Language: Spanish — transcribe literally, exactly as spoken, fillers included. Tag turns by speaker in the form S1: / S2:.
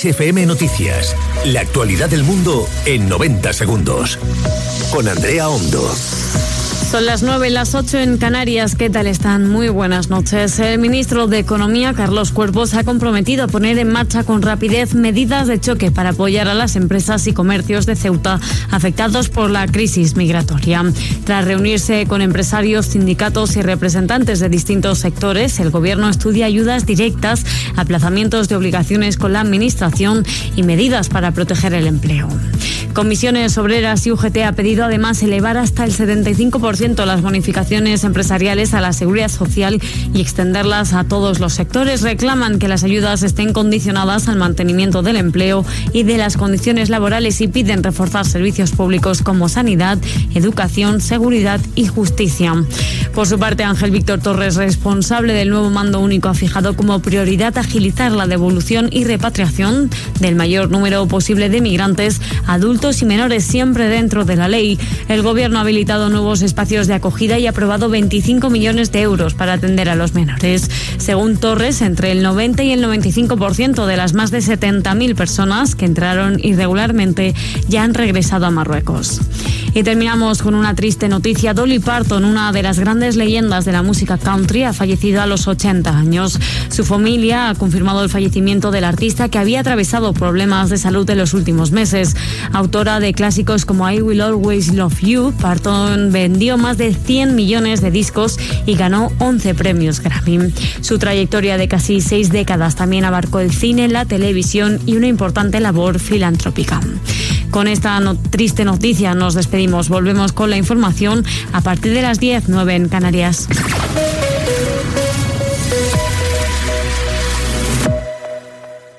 S1: Kiss F M Noticias. La actualidad del mundo en noventa segundos. Con Andrea Hondo.
S2: Son las nueve, las ocho en Canarias. ¿Qué tal están? Muy buenas noches. El ministro de Economía, Carlos Cuerpo, se ha comprometido a poner en marcha con rapidez medidas de choque para apoyar a las empresas y comercios de Ceuta afectados por la crisis migratoria. Tras reunirse con empresarios, sindicatos y representantes de distintos sectores, el Gobierno estudia ayudas directas, aplazamientos de obligaciones con la Administración y medidas para proteger el empleo. Comisiones Obreras y U G T ha pedido además elevar hasta el setenta y cinco por ciento las bonificaciones empresariales a la Seguridad Social y extenderlas a todos los sectores. Reclaman que las ayudas estén condicionadas al mantenimiento del empleo y de las condiciones laborales y piden reforzar servicios públicos como sanidad, educación, seguridad y justicia. Por su parte, Ángel Víctor Torres, responsable del nuevo mando único, ha fijado como prioridad agilizar la devolución y repatriación del mayor número posible de migrantes, adultos y menores, siempre dentro de la ley. El Gobierno ha habilitado nuevos espacios de acogida y ha aprobado veinticinco millones de euros para atender a los menores. Según Torres, entre el noventa y el noventa y cinco por ciento de las más de setenta mil personas que entraron irregularmente ya han regresado a Marruecos. Y terminamos con una triste noticia. Dolly Parton, una de las grandes leyendas de la música country, ha fallecido a los ochenta años. Su familia ha confirmado el fallecimiento del artista, que había atravesado problemas de salud en los últimos meses. Autora de clásicos como I Will Always Love You, Parton vendió más de cien millones de discos y ganó once premios Grammy. Su trayectoria de casi seis décadas también abarcó el cine, la televisión y una importante labor filantrópica. Con esta no- triste noticia nos despedimos. Volvemos con la información a partir de las diez, nueve en Canarias.